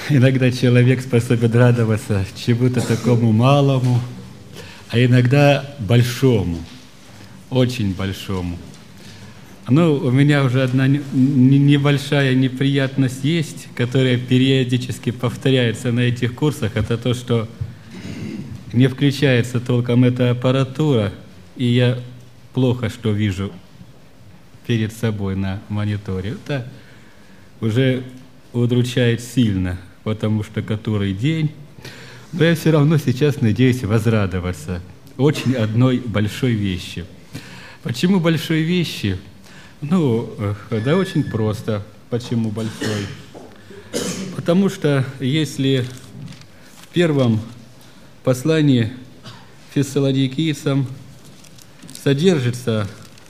Иногда человек способен радоваться чему-то такому малому, а иногда большому, очень большому. Ну, у меня уже одна небольшая неприятность есть, которая периодически повторяется на этих курсах. Это то, что не включается толком эта аппаратура, и я плохо что вижу перед собой на мониторе. Это уже удручает сильно, потому что который день. Но я все равно сейчас надеюсь возрадоваться очень одной большой вещи. Почему большой вещи? Ну, да очень просто. Почему большой? Потому что если в первом послании фессалоникийцам содержится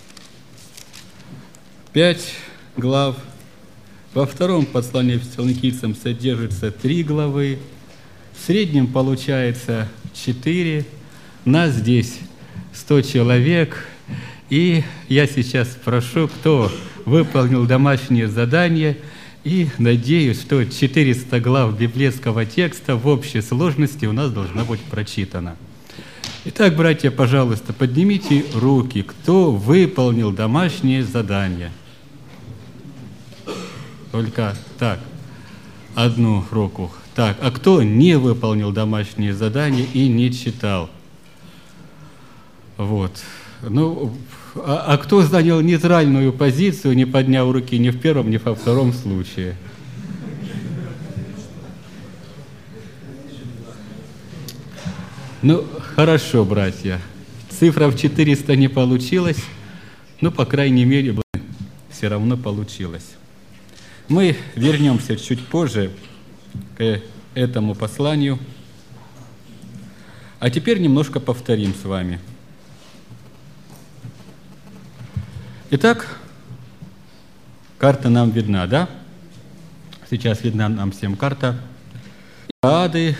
5 глав, во втором послании фессалоникийцам содержится 3 главы, в среднем получается 4, нас здесь 100 человек, и я сейчас спрошу, кто выполнил домашнее задание, и надеюсь, что 400 глав библейского текста в общей сложности у нас должна быть прочитана. Итак, братья, пожалуйста, поднимите руки, кто выполнил домашнее задание. Только так, одну руку. Так, а кто не выполнил домашнее задание и не читал? Вот. Ну, а кто занял нейтральную позицию, не подняв руки ни в первом, ни во втором случае? Ну, хорошо, братья. Цифра в 400 не получилась, но, по крайней мере, все равно получилось. Мы вернемся чуть позже к этому посланию. А теперь немножко повторим с вами. Итак, карта нам видна, да? Сейчас видна нам всем карта. Ады,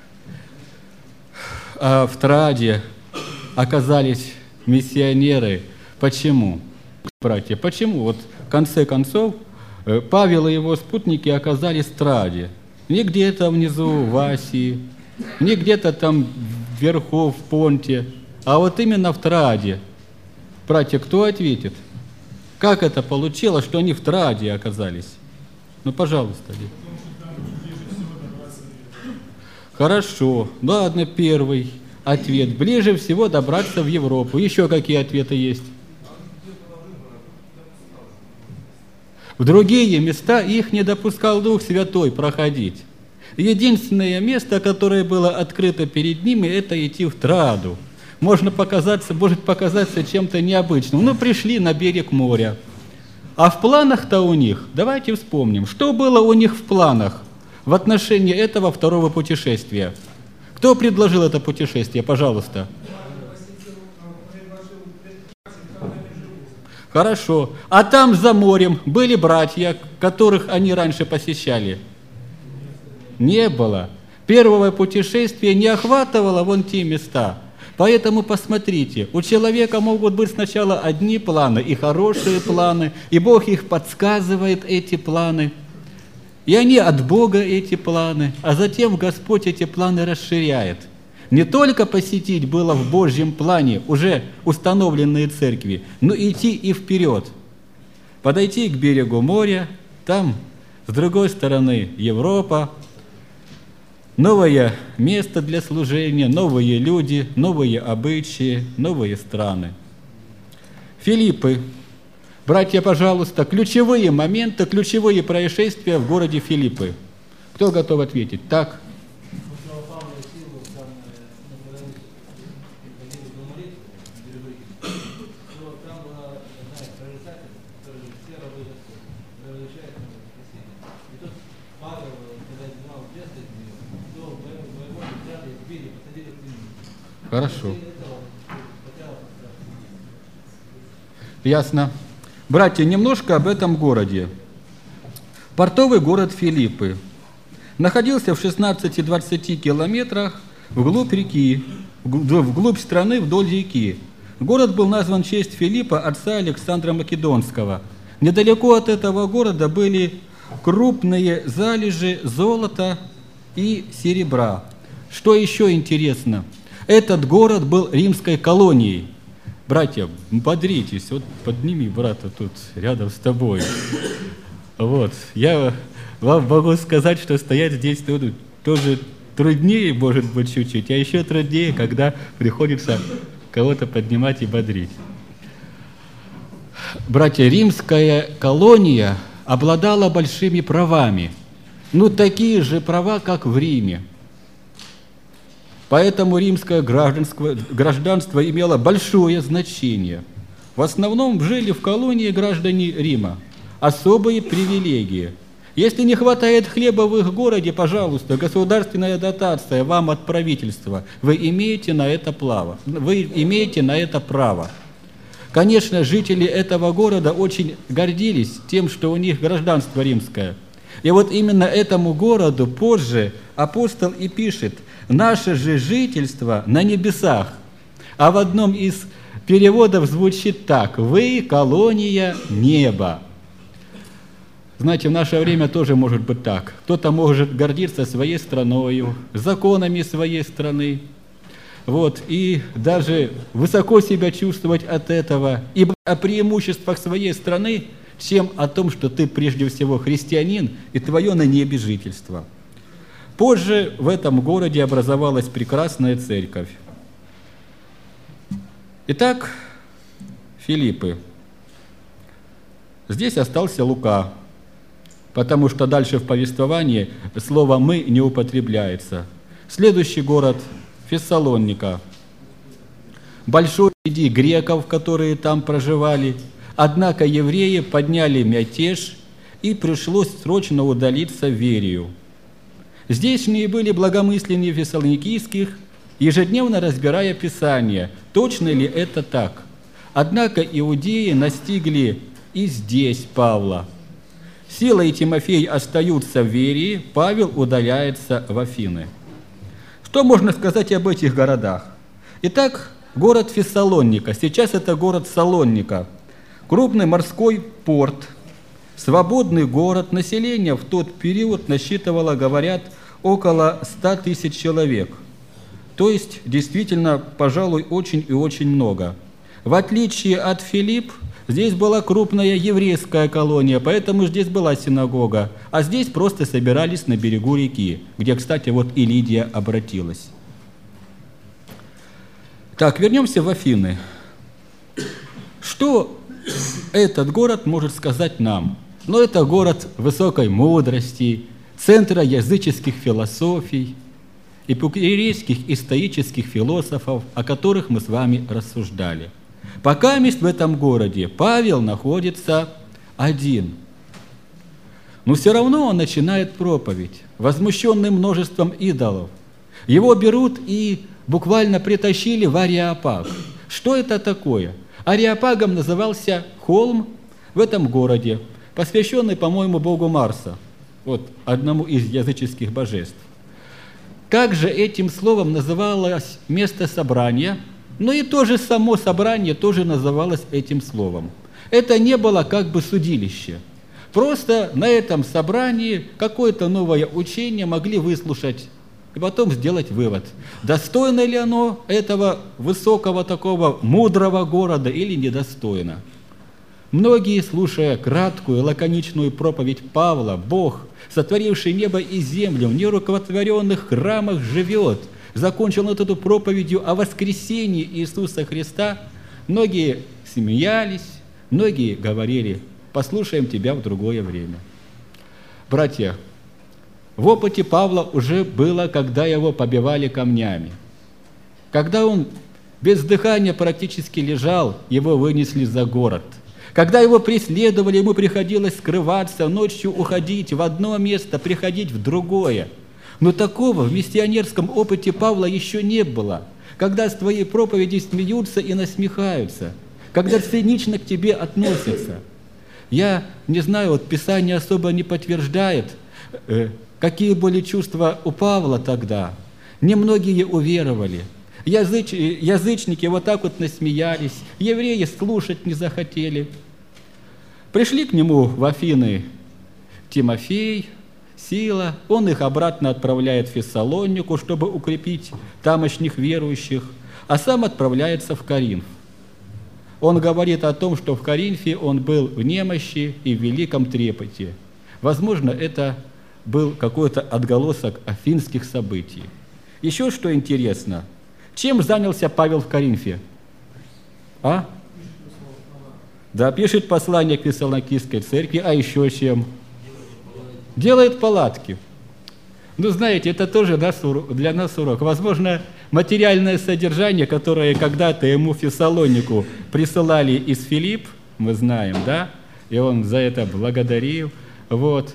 в Троаде оказались миссионеры. Почему, братья? Почему? Вот в конце концов Павел и его спутники оказались в Троаде. Не где-то внизу в Асии, не где-то там вверху в Понте, а вот именно в Троаде. Братья, кто ответит? Как это получилось, что они в Троаде оказались? Ну, пожалуйста. Хорошо. Ладно, первый ответ. Ближе всего добраться в Европу. Еще какие ответы есть? В другие места их не допускал Дух Святой проходить. Единственное место, которое было открыто перед ними, это идти в Троаду. Может показаться чем-то необычным. Ну, пришли на берег моря. А в планах-то у них, давайте вспомним, что было у них в планах в отношении этого второго путешествия. Кто предложил это путешествие, пожалуйста? Хорошо. А там за морем были братья, которых они раньше посещали? Не было. Первое путешествие не охватывало вон те места. Поэтому посмотрите, у человека могут быть сначала одни планы, и хорошие планы, и Бог их подсказывает, эти планы. И они от Бога, эти планы, а затем Господь эти планы расширяет. Не только посетить было в Божьем плане уже установленные церкви, но идти и вперед. Подойти к берегу моря, там с другой стороны Европа, новое место для служения, новые люди, новые обычаи, новые страны. Филиппы. Братья, пожалуйста, ключевые моменты, ключевые происшествия в городе Филиппы. Кто готов ответить? Так. Хорошо. Ясно. Братья, немножко об этом городе. Портовый город Филиппы находился в 16-20 километрах вглубь реки, вглубь страны вдоль реки. Город был назван в честь Филиппа, отца Александра Македонского. Недалеко от этого города были крупные залежи золота и серебра. Что еще интересно? Этот город был римской колонией. Братья, бодритесь, вот подними брата тут рядом с тобой. Вот, я вам могу сказать, что стоять здесь тоже труднее, может быть, чуть-чуть, а еще труднее, когда приходится кого-то поднимать и бодрить. Братья, римская колония обладала большими правами, такие же права, как в Риме. Поэтому римское гражданство имело большое значение. В основном жили в колонии граждане Рима. Особые привилегии. Если не хватает хлеба в их городе, пожалуйста, государственная дотация вам от правительства. Вы имеете на это право. Конечно, жители этого города очень гордились тем, что у них гражданство римское. И вот именно этому городу позже апостол и пишет: «Наше же жительство на небесах». А в одном из переводов звучит так: «Вы колония неба». Знаете, в наше время тоже может быть так. Кто-то может гордиться своей страною, законами своей страны, и даже высоко себя чувствовать от этого, и о преимуществах своей страны, чем о том, что ты прежде всего христианин и твое на небе жительство. Позже в этом городе образовалась прекрасная церковь. Итак, Филиппы. Здесь остался Лука, потому что дальше в повествовании слово «мы» не употребляется. Следующий город – Фессалоника. Большой среди греков, которые там проживали, однако евреи подняли мятеж, и пришлось срочно удалиться в Верию. Здешние были благомысленнее фессалоникийских, ежедневно разбирая Писание, точно ли это так. Однако иудеи настигли и здесь Павла. Сила и Тимофей остаются в Верии, Павел удаляется в Афины. Что можно сказать об этих городах? Итак, город Фессалоника, сейчас это город Салоника, крупный морской порт, свободный город, население в тот период насчитывало, говорят, около 100 тысяч человек. То есть, действительно, пожалуй, очень и очень много. В отличие от Филипп, здесь была крупная еврейская колония, поэтому здесь была синагога, а здесь просто собирались на берегу реки, где, кстати, и Лидия обратилась. Так, вернемся в Афины. Что этот город может сказать нам? Это город высокой мудрости, центра языческих философий, эпикурейских и стоических философов, о которых мы с вами рассуждали. Пока в этом городе Павел находится один. Но все равно он начинает проповедь, возмущенный множеством идолов. Его берут и буквально притащили в Ареопаг. Что это такое? Ареопагом назывался холм в этом городе, посвященный, по-моему, богу Марса, одному из языческих божеств. Также этим словом называлось место собрания, и тоже само собрание тоже называлось этим словом. Это не было как бы судилище. Просто на этом собрании какое-то новое учение могли выслушать и потом сделать вывод, достойно ли оно этого высокого такого мудрого города или недостойно. Многие, слушая краткую, лаконичную проповедь Павла, Бог, сотворивший небо и землю, в нерукотворенных храмах живет, закончил эту проповедью о воскресении Иисуса Христа, многие смеялись, многие говорили: послушаем тебя в другое время. Братья, в опыте Павла уже было, когда его побивали камнями. Когда он без дыхания практически лежал, его вынесли за город. Когда его преследовали, ему приходилось скрываться, ночью уходить в одно место, приходить в другое. Но такого в миссионерском опыте Павла еще не было, когда с твоей проповеди смеются и насмехаются, когда цинично к тебе относятся. Я не знаю, Писание особо не подтверждает, какие были чувства у Павла тогда. Немногие уверовали. Язычники так насмеялись, евреи слушать не захотели. Пришли к нему в Афины Тимофей, Сила, он их обратно отправляет в Фессалонику, чтобы укрепить тамошних верующих, а сам отправляется в Коринф. Он говорит о том, что в Коринфе он был в немощи и в великом трепете. Возможно, это был какой-то отголосок афинских событий. Еще что интересно, чем занялся Павел в Коринфе? Да, пишет послание к Фессалоникийской церкви, а еще чем? Делает палатки. Ну, знаете, это тоже для нас урок. Возможно, материальное содержание, которое когда-то ему в Фессалонику присылали из Филипп, мы знаем, да, и он за это благодарил, вот.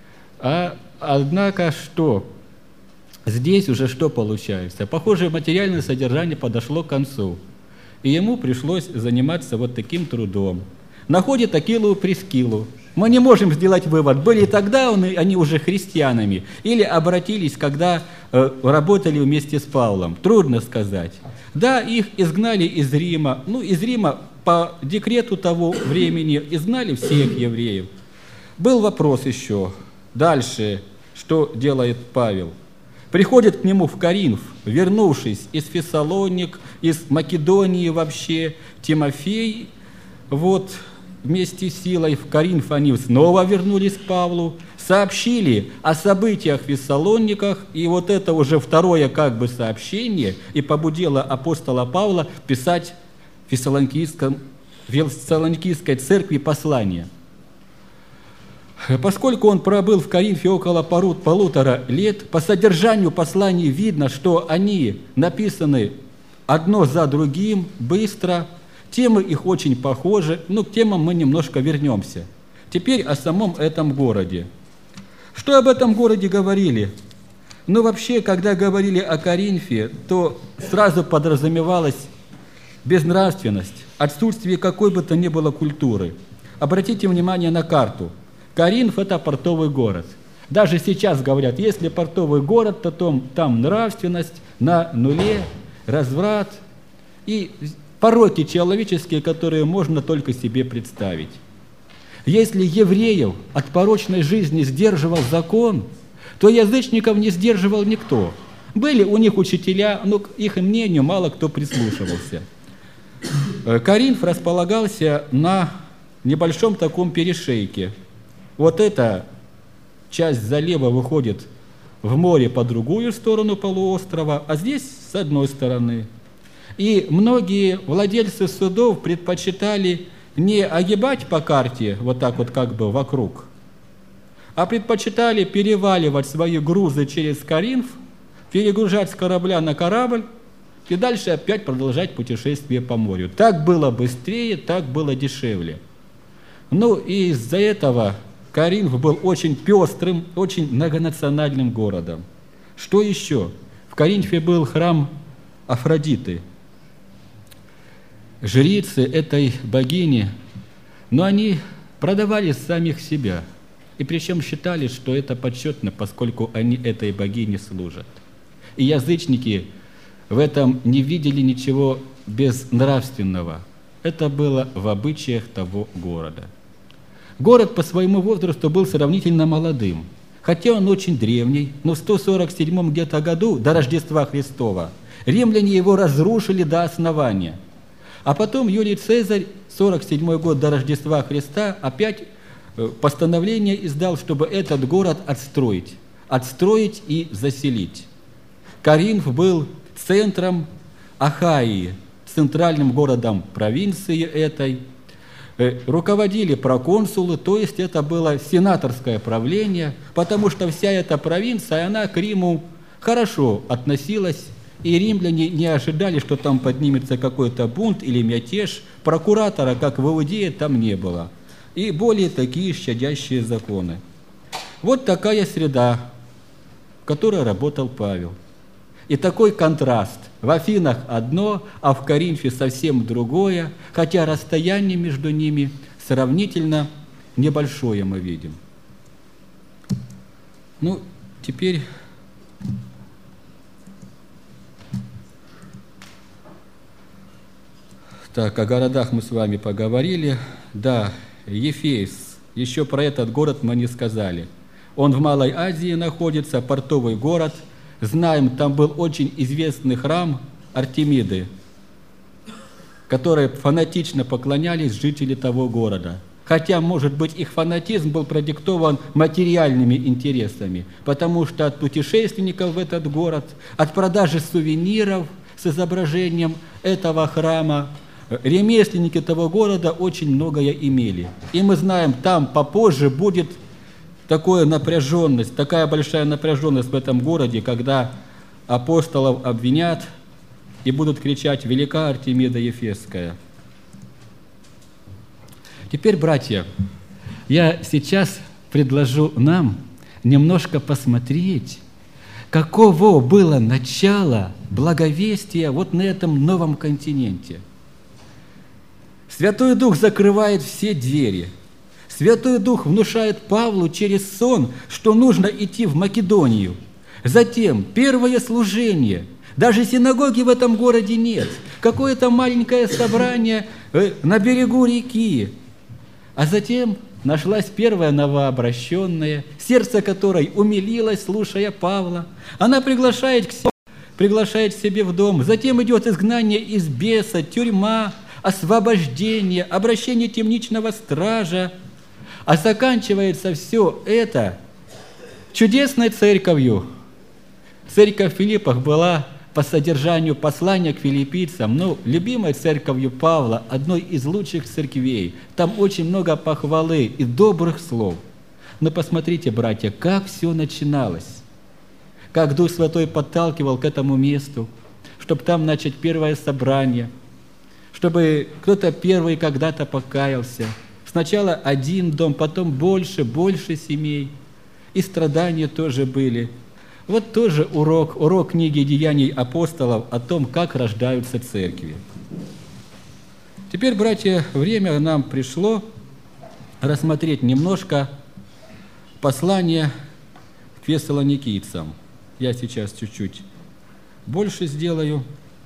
Однако что? Здесь уже что получается? Похоже, материальное содержание подошло к концу, и ему пришлось заниматься вот таким трудом. Находит Акилу и Прискилу. Мы не можем сделать вывод, были тогда они уже христианами или обратились, когда работали вместе с Павлом. Трудно сказать. Да, их изгнали из Рима. Из Рима по декрету того времени изгнали всех евреев. Был вопрос еще. Дальше, что делает Павел? Приходит к нему в Коринф, вернувшись из Фессалоник, из Македонии вообще, Тимофей, вместе с Силой в Коринф они снова вернулись к Павлу, сообщили о событиях в Фессалониках, и это уже второе сообщение и побудило апостола Павла писать в Фессалоникийской церкви послание. Поскольку он пробыл в Коринфе около полутора лет, по содержанию посланий видно, что они написаны одно за другим, быстро. Темы их очень похожи, к темам мы немножко вернемся. Теперь о самом этом городе. Что об этом городе говорили? Вообще, когда говорили о Коринфе, то сразу подразумевалась безнравственность, отсутствие какой бы то ни было культуры. Обратите внимание на карту. Коринф – это портовый город. Даже сейчас говорят, если портовый город, то там нравственность на нуле, разврат и пороки человеческие, которые можно только себе представить. Если евреев от порочной жизни сдерживал закон, то язычников не сдерживал никто. Были у них учителя, но к их мнению мало кто прислушивался. Коринф располагался на небольшом таком перешейке. Эта часть залива выходит в море по другую сторону полуострова, а здесь с одной стороны. И многие владельцы судов предпочитали не огибать по карте вокруг, а предпочитали переваливать свои грузы через Коринф, перегружать с корабля на корабль и дальше опять продолжать путешествие по морю. Так было быстрее, так было дешевле. И из-за этого Коринф был очень пестрым, очень многонациональным городом. Что еще? В Коринфе был храм Афродиты. Жрицы этой богини, они продавали самих себя, и причем считали, что это почетно, поскольку они этой богине служат. И язычники в этом не видели ничего безнравственного. Это было в обычаях того города. Город по своему возрасту был сравнительно молодым, хотя он очень древний, но в 147 где-то году, до Рождества Христова, римляне его разрушили до основания. А потом Юлий Цезарь, 47 год до Рождества Христа, опять постановление издал, чтобы этот город отстроить и заселить. Коринф был центром Ахаии, центральным городом провинции этой. Руководили проконсулы, то есть это было сенаторское правление, потому что вся эта провинция, она к Риму хорошо относилась, и римляне не ожидали, что там поднимется какой-то бунт или мятеж. Прокуратора, как в Иудее, там не было. И более такие щадящие законы. Такая среда, в которой работал Павел. И такой контраст. В Афинах одно, а в Коринфе совсем другое, хотя расстояние между ними сравнительно небольшое мы видим. Теперь о городах мы с вами поговорили. Да, Ефес Еще про этот город мы не сказали. Он в Малой Азии находится, портовый город. Знаем, там был очень известный храм Артемиды, которой фанатично поклонялись жители того города. Хотя, может быть, их фанатизм был продиктован материальными интересами, потому что от путешественников в этот город, от продажи сувениров с изображением этого храма, ремесленники того города очень многое имели. И мы знаем, там попозже будет такая напряженность, такая большая напряженность в этом городе, когда апостолов обвинят и будут кричать «Велика Артемида Ефесская». Теперь, братья, я сейчас предложу нам немножко посмотреть, каково было начало благовестия вот на этом новом континенте. Святой Дух закрывает все двери. Святой Дух внушает Павлу через сон, что нужно идти в Македонию. Затем первое служение. Даже синагоги в этом городе нет. Какое-то маленькое собрание на берегу реки. А затем нашлась первая новообращенная, сердце которой умилилось, слушая Павла. Она приглашает к себе в дом. Затем идет изгнание из беса, тюрьма, освобождение, обращение темничного стража. А заканчивается все это чудесной церковью. Церковь в Филиппах была по содержанию послания к филиппийцам, но любимой церковью Павла, одной из лучших церквей. Там очень много похвалы и добрых слов. Но посмотрите, братья, как все начиналось. Как Дух Святой подталкивал к этому месту, чтобы там начать первое собрание, чтобы кто-то первый когда-то покаялся. Сначала один дом, потом больше семей. И страдания тоже были. Вот тоже урок книги «Деяний апостолов» о том, как рождаются церкви. Теперь, братья, время нам пришло рассмотреть немножко послание к фессалоникийцам. Я сейчас чуть-чуть больше сделаю.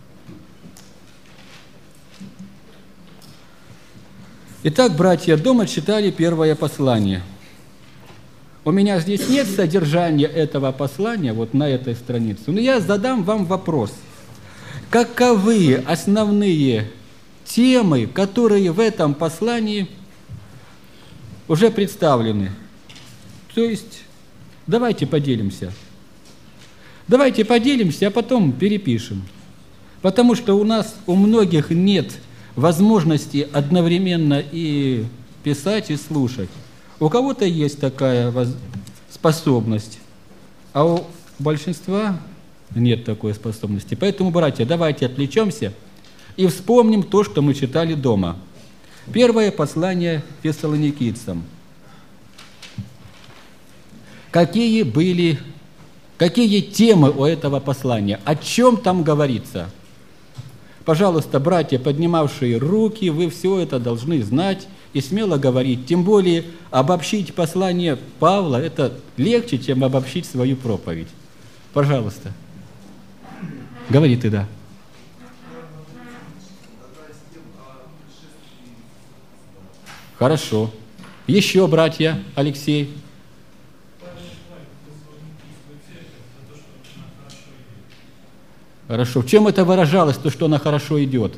Итак, братья, дома читали первое послание. У меня здесь нет содержания этого послания, вот на этой странице, но я задам вам вопрос. Каковы основные темы, которые в этом послании уже представлены? То есть, давайте поделимся. Давайте поделимся, а потом перепишем. Потому что у многих нет возможности одновременно и писать, и слушать. У кого-то есть такая способность, а у большинства нет такой способности. Поэтому, братья, давайте отвлечемся и вспомним то, что мы читали дома. Первое послание фессалоникийцам. Какие темы у этого послания? О чем там говорится? Пожалуйста, братья, поднимавшие руки, вы все это должны знать и смело говорить. Тем более обобщить послание Павла – это легче, чем обобщить свою проповедь. Пожалуйста. Говори ты, да. Хорошо. Еще, братья, Алексей. Хорошо. В чем это выражалось, то, что она хорошо идет?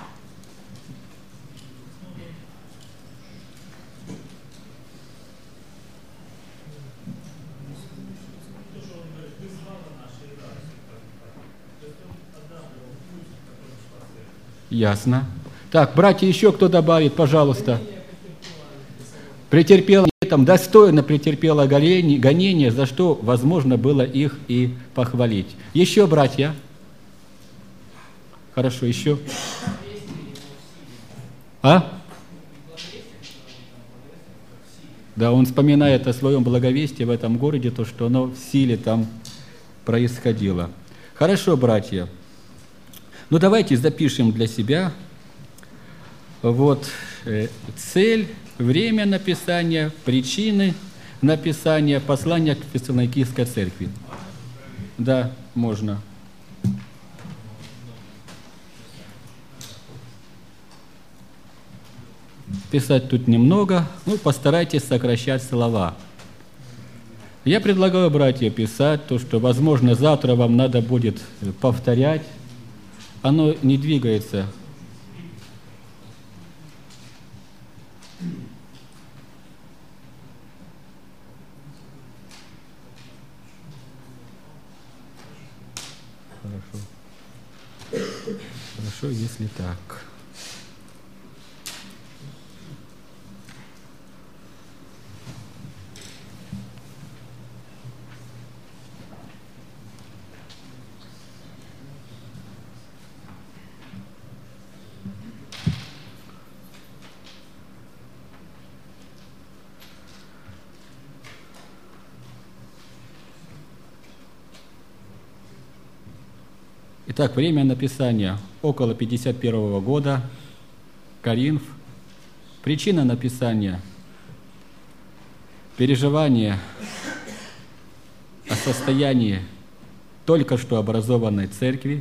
Ясно. Так, братья, еще кто добавит, пожалуйста. Претерпела, там достойно претерпела гонение, за что возможно было их и похвалить. Еще, братья. Хорошо, еще. А? Да, он вспоминает о своем благовестии в этом городе, то, что оно в силе там происходило. Хорошо, братья. Ну, давайте запишем для себя вот цель, время написания, причины написания послания к Фессалоникийской церкви. Да, можно. Писать тут немного, постарайтесь сокращать слова. Я предлагаю, братья, писать то, что, возможно, завтра вам надо будет повторять. Оно не двигается. Хорошо, если так. Итак, время написания около 51 года, Коринф. Причина написания – переживание о состоянии только что образованной церкви,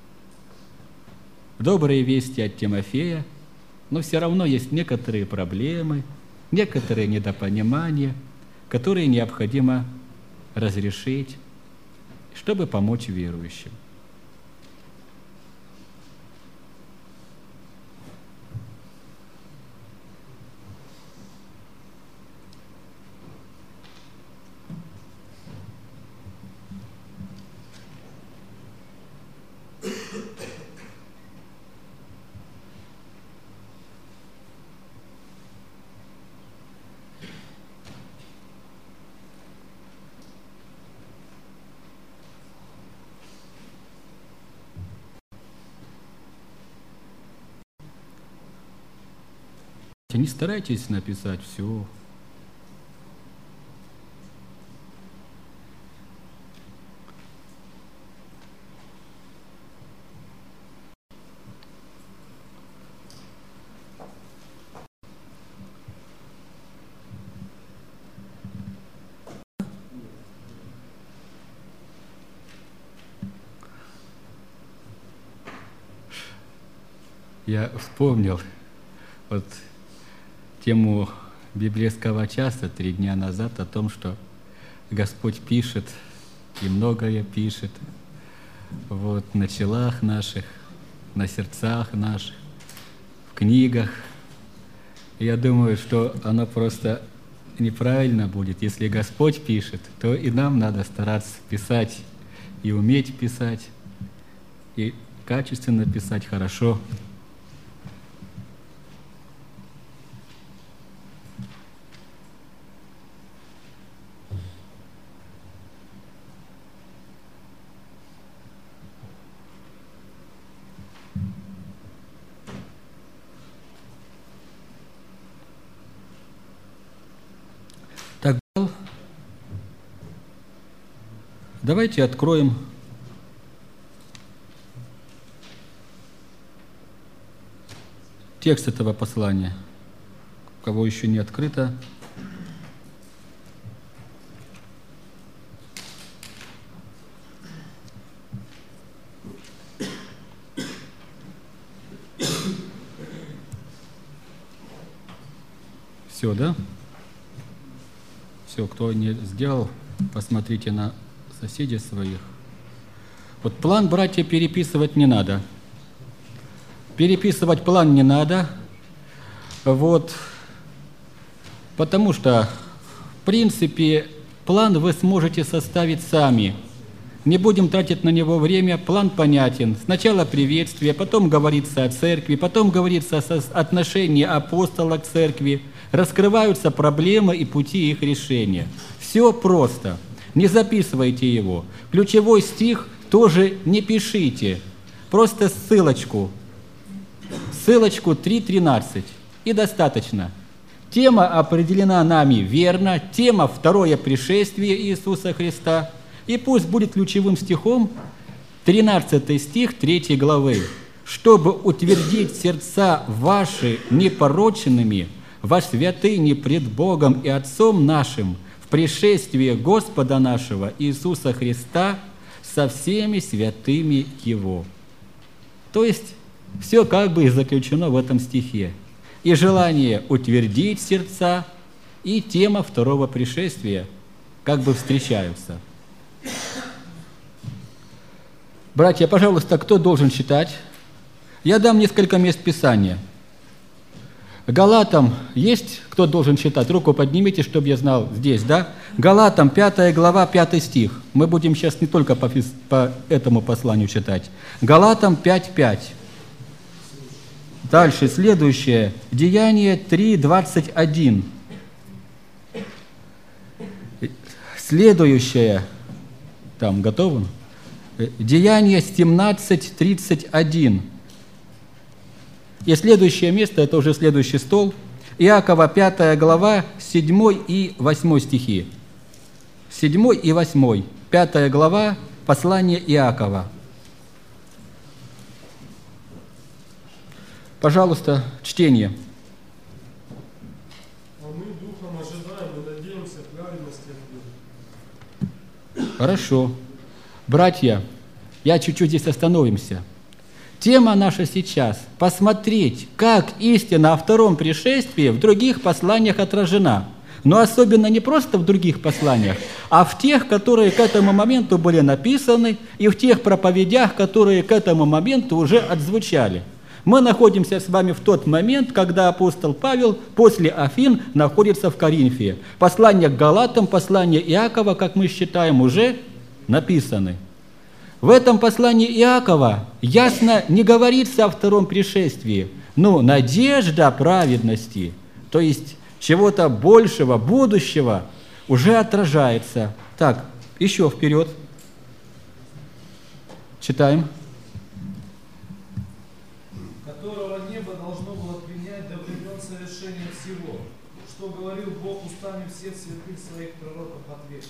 добрые вести от Тимофея, но все равно есть некоторые проблемы, некоторые недопонимания, которые необходимо разрешить, чтобы помочь верующим. Не старайтесь написать все. Я вспомнил тему библейского часа 3 дня назад о том, что Господь пишет, и многое пишет, на челах наших, на сердцах наших, в книгах. Я думаю, что оно просто неправильно будет. Если Господь пишет, то и нам надо стараться писать, и уметь писать, и качественно писать, хорошо. Давайте откроем текст этого послания. У кого еще не открыто. Все, да? Все, кто не сделал, посмотрите на соседей своих. План, братья, переписывать не надо. Переписывать план не надо. Потому что, в принципе, план вы сможете составить сами. Не будем тратить на него время, план понятен. Сначала приветствие, потом говорится о церкви, потом говорится о отношении апостола к церкви. Раскрываются проблемы и пути их решения. Все просто. Не записывайте его. Ключевой стих тоже не пишите. Просто ссылочку 3.13. И достаточно. Тема определена нами верно. Тема второе пришествие Иисуса Христа. И пусть будет ключевым стихом 13 стих 3 главы. «Чтобы утвердить сердца ваши непорочными во святыне пред Богом и Отцом нашим, пришествие Господа нашего Иисуса Христа со всеми святыми Его». То есть все как бы и заключено в этом стихе. и желание утвердить сердца, и тема второго пришествия как бы встречаются. Братья, пожалуйста, кто должен читать? Я дам несколько мест Писания. Галатам есть, кто должен читать? Руку поднимите, чтобы я знал. Здесь, да? Галатам, 5 глава, 5 стих. Мы будем сейчас не только по этому посланию читать. Галатам 5:5. Дальше, следующее. Деяние 3:21. Следующее. Там, готовы? Деяние 17:31. И следующее место, это уже следующий стол. Иакова, 5 глава, 7 и 8 стихи. 7 и 8. 5 глава, послание Иакова. Пожалуйста, чтение. А мы духом ожидаем и надеемся праведности от Бога. Хорошо. Братья, я чуть-чуть здесь остановимся. Тема наша сейчас – посмотреть, как истина о втором пришествии в других посланиях отражена. Но особенно не просто в других посланиях, а в тех, которые к этому моменту были написаны, и в тех проповедях, которые к этому моменту уже отзвучали. Мы находимся с вами в тот момент, когда апостол Павел после Афин находится в Коринфе. Послание к Галатам, послание Иакова, как мы считаем, уже написаны. В этом послании Иакова ясно не говорится о втором пришествии, но надежда праведности, то есть чего-то большего, будущего, уже отражается. Так, еще вперед. Читаем. Которого небо должно было принять до времен совершения всего, что говорил Бог устами всех святых своих пророков от века.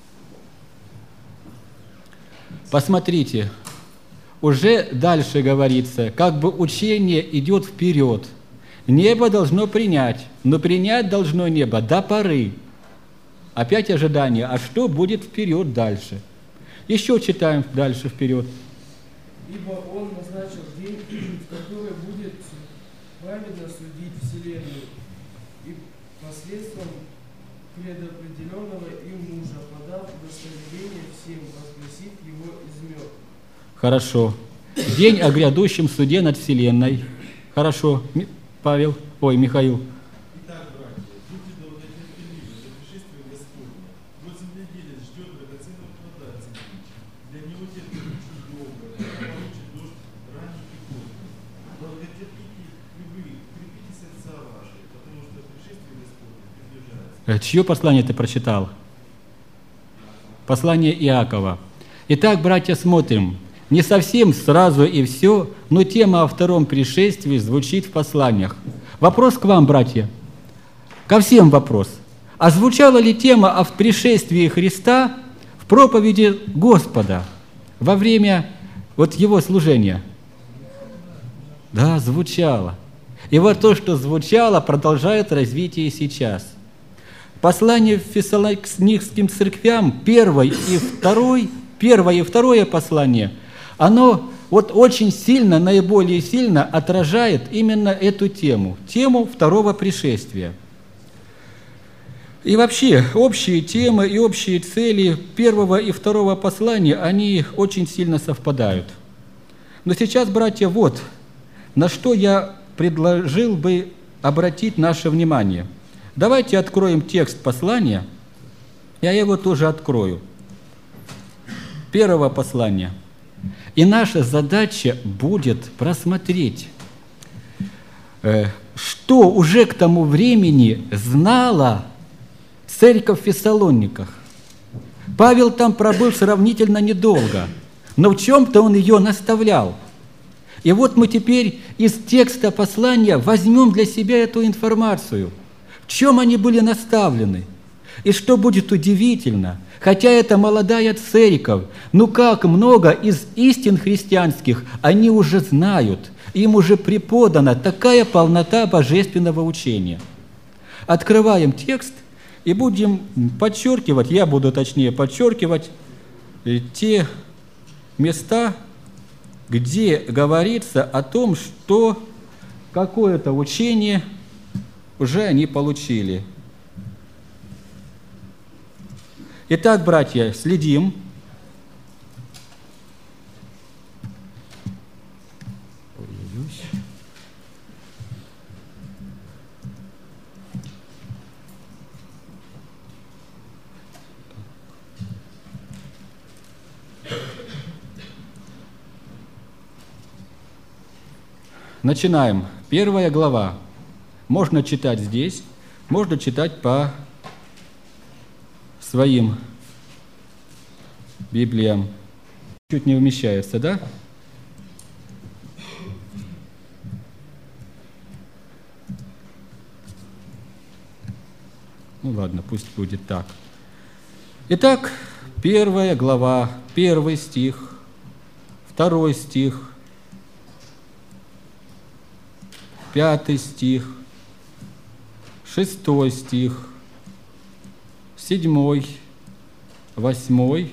Посмотрите, уже дальше говорится, как бы учение идет вперед. Небо должно принять, но принять должно небо до поры. Опять ожидание, а что будет вперед дальше? Еще читаем дальше вперед. Ибо Он назначил день, в который будет праведно судить вселенную, и посредством предопределенного им мужа, подав удостоверение всем, воскресив его из мертвых. Хорошо. День о грядущем суде над вселенной. Хорошо. Михаил. Итак, братья, будьте долготерпеливы за пришествие Господне. Вот земледелец ждет драгоценного плода от земли. Для него терпит чуть долго, а получит дождь ранний и поздний. Долготерпите и вы, крепите сердца ваши, потому что пришествие Господне приближается. Чье послание ты прочитал? Послание Иакова. Итак, братья, смотрим. Не совсем сразу и все, но тема о втором пришествии звучит в посланиях. Вопрос к вам, братья. Ко всем вопрос. А звучала ли тема о пришествии Христа в проповеди Господа во время Его служения? Да, звучало. И вот то, что звучало, продолжает развитие сейчас. Послание Фессалоникским церквям, первое и второе послание, оно очень сильно, наиболее сильно отражает именно эту тему второго пришествия. И вообще, общие темы и общие цели первого и второго послания, они очень сильно совпадают. Но сейчас, братья, на что я предложил бы обратить наше внимание. Давайте откроем текст послания. Я его тоже открою. Первого послания. И наша задача будет просмотреть, что уже к тому времени знала церковь в Фессалониках. Павел там пробыл сравнительно недолго, но в чем-то он ее наставлял. И вот мы теперь из текста послания возьмем для себя эту информацию, в чем они были наставлены. И что будет удивительно, хотя это молодая церковь, как много из истин христианских они уже знают, им уже преподана такая полнота божественного учения. Открываем текст и будем подчеркивать, я буду точнее подчеркивать те места, где говорится о том, что какое-то учение уже они получили. Итак, братья, следим. Начинаем. 1 глава. Можно читать здесь, можно читать по своим Библиям. Чуть не вмещается, да? Ну ладно, пусть будет так. Итак, 1 глава, 1 стих, 2 стих, 5 стих, 6 стих, 7, 8,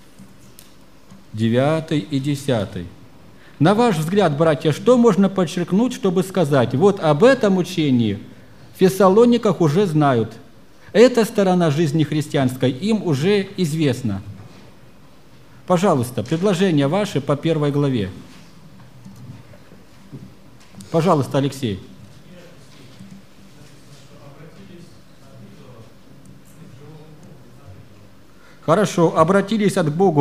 9 и 10. На ваш взгляд, братья, что можно подчеркнуть, чтобы сказать, вот об этом учении в Фессалониках уже знают. Эта сторона жизни христианской им уже известна. Пожалуйста, предложения ваши по 1 главе. Пожалуйста, Алексей. Хорошо, обратились к Богу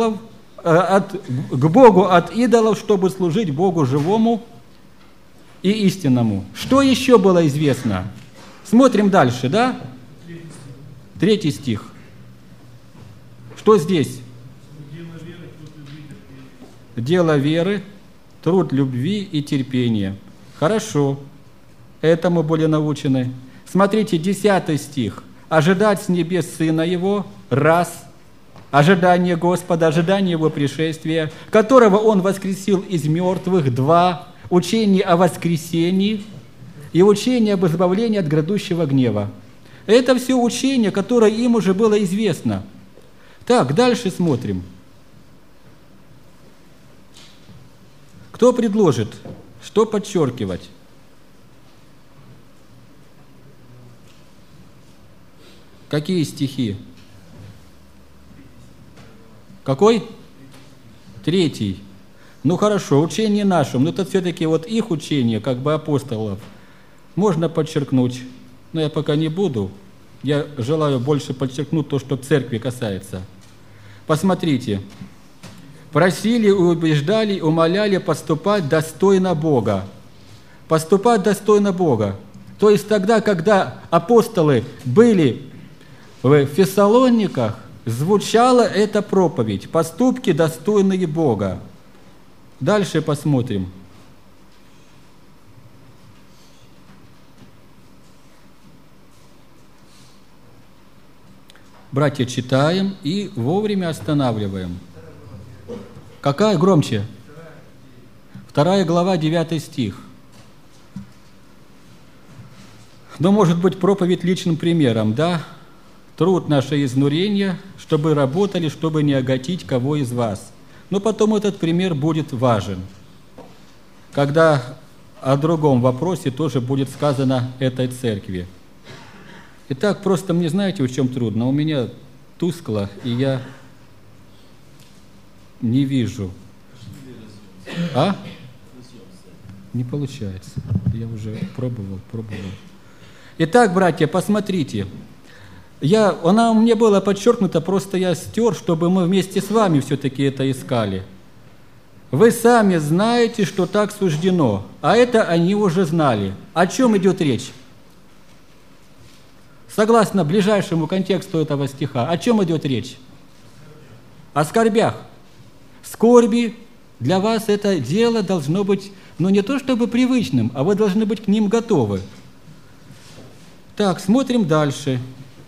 от идолов, чтобы служить Богу живому и истинному. Что еще было известно? Смотрим дальше, да? 3 стих. Что здесь? Дело веры, труд любви и терпения. Хорошо, этому были научены. Смотрите, 10 стих. Ожидать с небес Сына Его, раз. Ожидание Господа, ожидание Его пришествия, которого Он воскресил из мертвых, 2. Учение о воскресении и учение об избавлении от грядущего гнева. Это все учение, которое им уже было известно. Так, дальше смотрим. Кто предложит, что подчеркивать? Какие стихи? Какой? 3. Ну хорошо, учение нашим, но это все-таки вот их учение, как бы апостолов, можно подчеркнуть, но я пока не буду. Я желаю больше подчеркнуть то, что церкви касается. Посмотрите. Просили, убеждали, умоляли поступать достойно Бога. Поступать достойно Бога. То есть тогда, когда апостолы были в Фессалониках, звучала эта проповедь. Поступки, достойные Бога. Дальше посмотрим. Братья, читаем и вовремя останавливаем. Какая? Громче. 2 глава, 9 стих. Но может быть проповедь личным примером, да? Труд наше изнурение, чтобы работали, чтобы не огатить кого из вас. Но потом этот пример будет важен, когда о другом вопросе тоже будет сказано этой церкви. Итак, просто мне знаете, в чем трудно? У меня тускло, и я не вижу. А? Не получается. Я уже пробовал. Итак, братья, посмотрите. Она мне была подчеркнута, просто я стер, чтобы мы вместе с вами все-таки это искали. Вы сами знаете, что так суждено, а это они уже знали. О чем идет речь? Согласно ближайшему контексту этого стиха, о чем идет речь? О скорбях. Скорби для вас это дело должно быть, не то чтобы привычным, а вы должны быть к ним готовы. Так, смотрим дальше.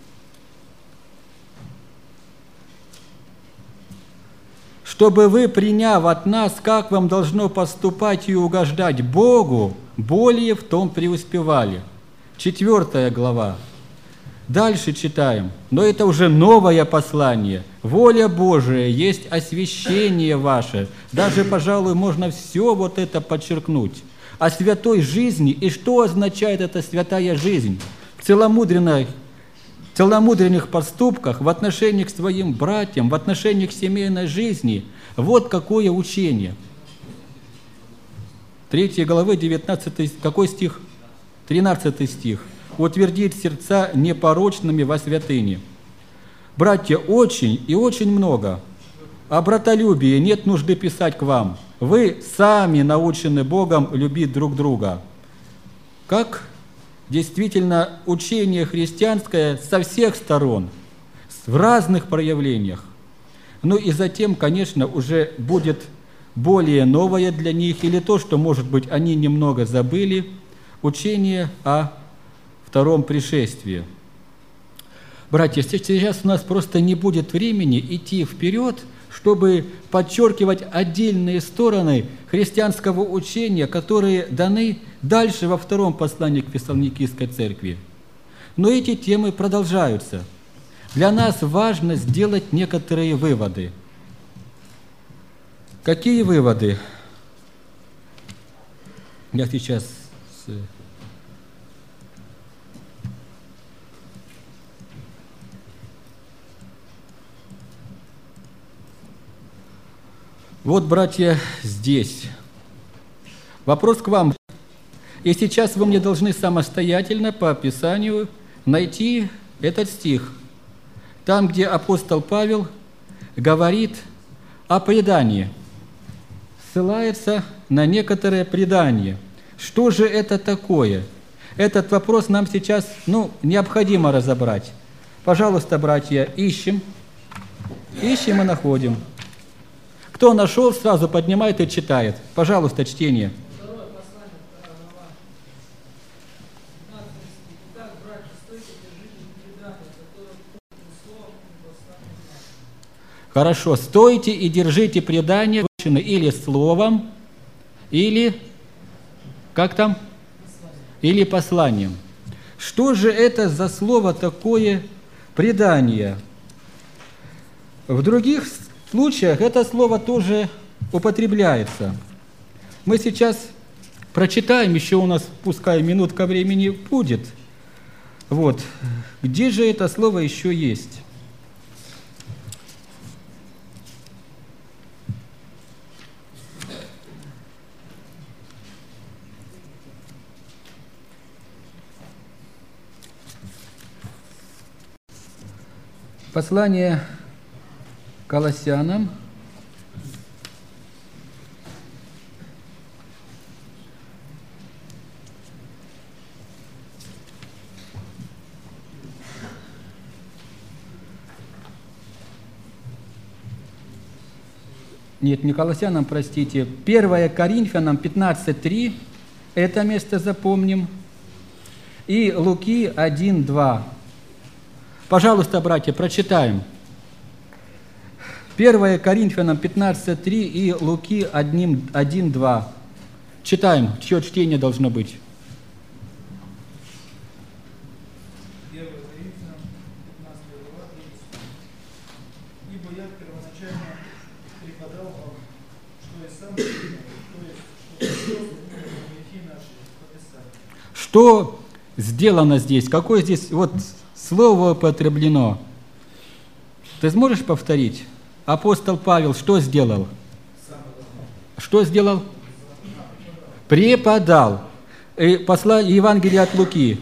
Чтобы вы, приняв от нас, как вам должно поступать и угождать Богу, более в том преуспевали. 4 глава. Дальше читаем. Но это уже новое послание. Воля Божия есть освящение ваше. Даже, пожалуй, можно все вот это подчеркнуть. о святой жизни. И что означает эта святая жизнь? В целомудренных поступках, в отношении к своим братьям, в отношении к семейной жизни. Вот какое учение. 3 главы, 19, какой стих? 13 стих. «Утвердит сердца непорочными во святыне». Братья, очень и очень много. О братолюбии нет нужды писать к вам. Вы сами научены Богом любить друг друга. Как действительно учение христианское со всех сторон, в разных проявлениях. Ну и затем, конечно, уже будет более новое для них, или то, что, может быть, они немного забыли, учение о втором пришествии. Братья, сейчас у нас просто не будет времени идти вперед, чтобы подчеркивать отдельные стороны христианского учения, которые даны дальше во втором послании к Фессалоникийской церкви. Но эти темы продолжаются. Для нас важно сделать некоторые выводы. Какие выводы? Я сейчас... Вот, братья, здесь. Вопрос к вам. И сейчас вы мне должны самостоятельно по Писанию найти этот стих. Там, где апостол Павел говорит о предании, ссылается на некоторое предание. Что же это такое? Этот вопрос нам сейчас, необходимо разобрать. Пожалуйста, братья, ищем и находим. Кто нашел, сразу поднимает и читает. Пожалуйста, чтение. Второе послание, 2 глава, 15 стих. Итак, братья, стойте, держите предание, которое словом и посланием. Хорошо, стойте и держите предание или словом, или, как там? Или посланием. Что же это за слово такое предание? В других случаях это слово тоже употребляется. Мы сейчас прочитаем, еще у нас, пускай минутка времени будет. Вот. Где же это слово еще есть? Послание Колоссянам, нет, не Колоссянам, простите, 1 Коринфянам 15:3, это место запомним, и Луки 1:2. Пожалуйста, братья, прочитаем. 1 Коринфянам 15:3 и Луки 1:2. Читаем, чье чтение должно быть. 1 Коринфянам 15 глава, 3. Ибо я первоначально преподал вам, что и сам принял, то есть, что Христос умер за грехи наши по Писанию. Что сделано здесь? Какое здесь слово употреблено? Ты сможешь повторить? Апостол Павел что сделал? Что сделал? Преподал. Евангелие от Луки.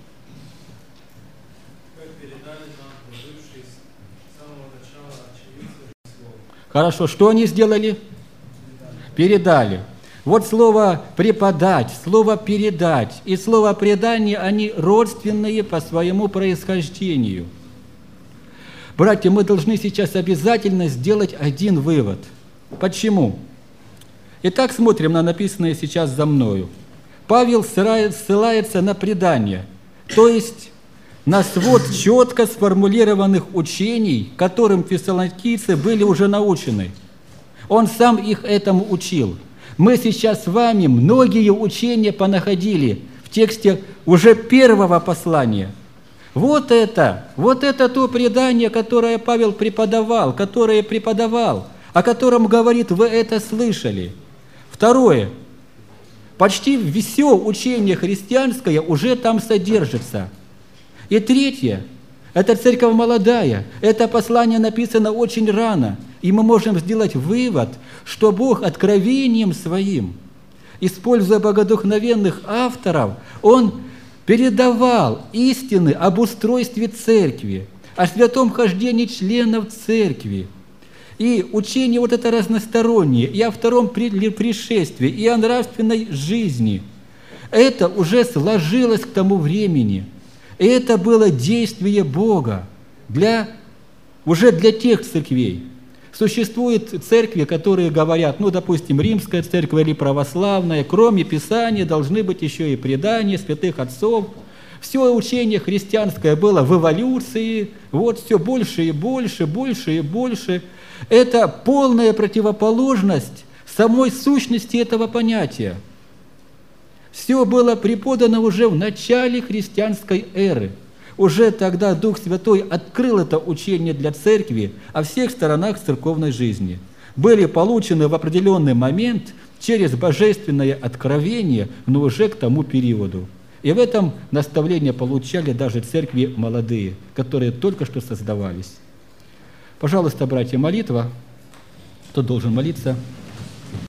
Как передали нам, служившие с самого начала очевидцы слова. Хорошо, что они сделали? Передали. Вот слово «преподать», слово «передать» и слово «предание», они родственные по своему происхождению. Братья, мы должны сейчас обязательно сделать один вывод. Почему? Итак, смотрим на написанное сейчас за мною. Павел ссылается на предание, то есть на свод четко сформулированных учений, которым фессалоникийцы были уже научены. Он сам их этому учил. Мы сейчас с вами многие учения понаходили в тексте уже первого послания. Вот это то предание, которое Павел преподавал, о котором говорит, вы это слышали. Второе. Почти все учение христианское уже там содержится. И третье, это церковь молодая, это послание написано очень рано, и мы можем сделать вывод, что Бог откровением Своим, используя богодухновенных авторов, Он передавал истины об устройстве церкви, о святом хождении членов церкви. И учение вот это разностороннее, и о втором пришествии, и о нравственной жизни. Это уже сложилось к тому времени. И это было действие Бога уже для тех церквей. Существуют церкви, которые говорят, допустим, римская церковь или православная, кроме Писания должны быть еще и предания святых отцов. Все учение христианское было в эволюции, все больше и больше, больше и больше. Это полная противоположность самой сущности этого понятия. Все было преподано уже в начале христианской эры. Уже тогда Дух Святой открыл это учение для церкви о всех сторонах церковной жизни. Были получены в определенный момент через божественное откровение, но уже к тому периоду. И в этом наставление получали даже церкви молодые, которые только что создавались. Пожалуйста, братья, молитва. Кто должен молиться?